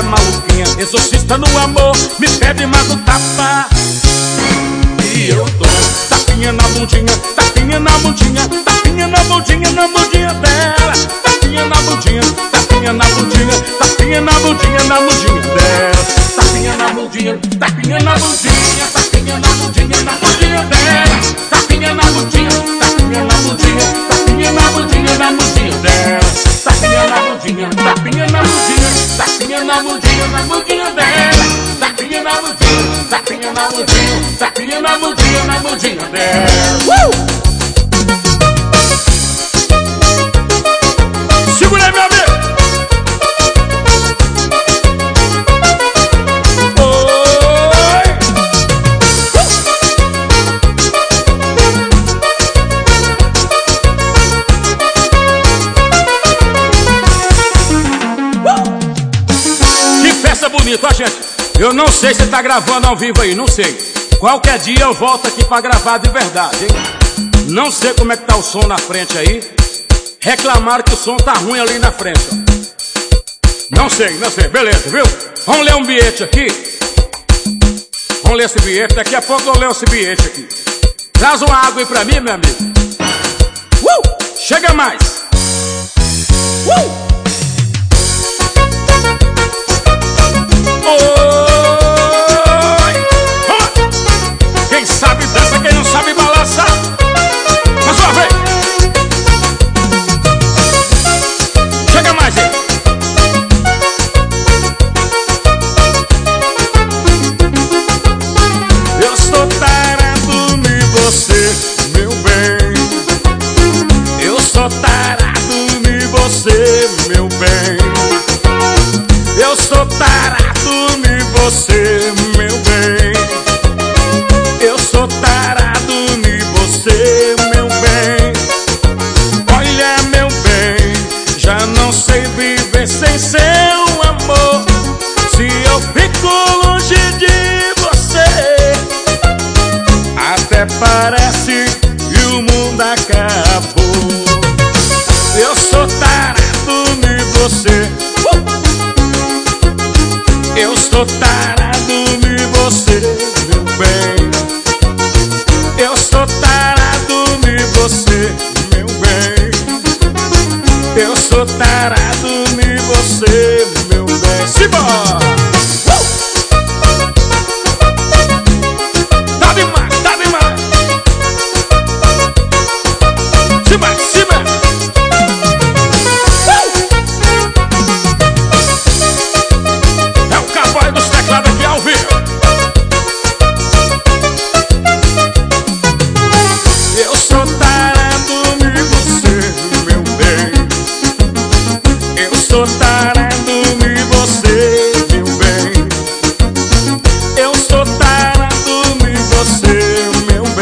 maluquinha, exorcista no amor, me pede mais um tapa. E eu dou tapinha na bundinha, tapinha na bundinha, tapinha na bundinha, na bundinha dela. Tapinha na bundinha, tapinha na bundinha, tapinha na bundinha, na bundinha dela. Tapinha na bundinha, tapinha na bundinha, tapinha na bundinha, na bundinha dela. Tapinha na bundinha, tapinha na bundinha, tapinha na bundinha, na bundinha dela. Tapinha na bundinha, tapinha na bundinha, tapinha na bundinha, na bundinha dela. Tapinha na bundinha, tapinha na bundinha, tapinha na bundinha, na bundinha dela. Segura aí, meu amigo. Bonito, ó, gente. Eu não sei se tá gravando ao vivo aí, não sei. Qualquer dia eu volto aqui pra gravar de verdade, hein? Não sei como é que tá o som na frente aí. Reclamaram que o som tá ruim ali na frente, ó. Não sei, beleza, viu? Vamos ler um bilhete aqui. Vamos ler esse bilhete, daqui a pouco eu leio esse bilhete aqui. Traz uma água aí pra mim, meu amigo. Chega mais. Quem sabe dança, quem não sabe balança. Mais uma vez. Chega mais, gente. Eu sou tarado em você, meu bem. Eu sou tarado em você, meu bem. Eu sou tarado em você, meu bem. Eu sou tarado em você, meu bem. Olha, meu bem, já não sei viver sem seu amor. Se eu fico longe de você, até parece que o mundo acabou. Eu sou tarado em você. Eu sou tarado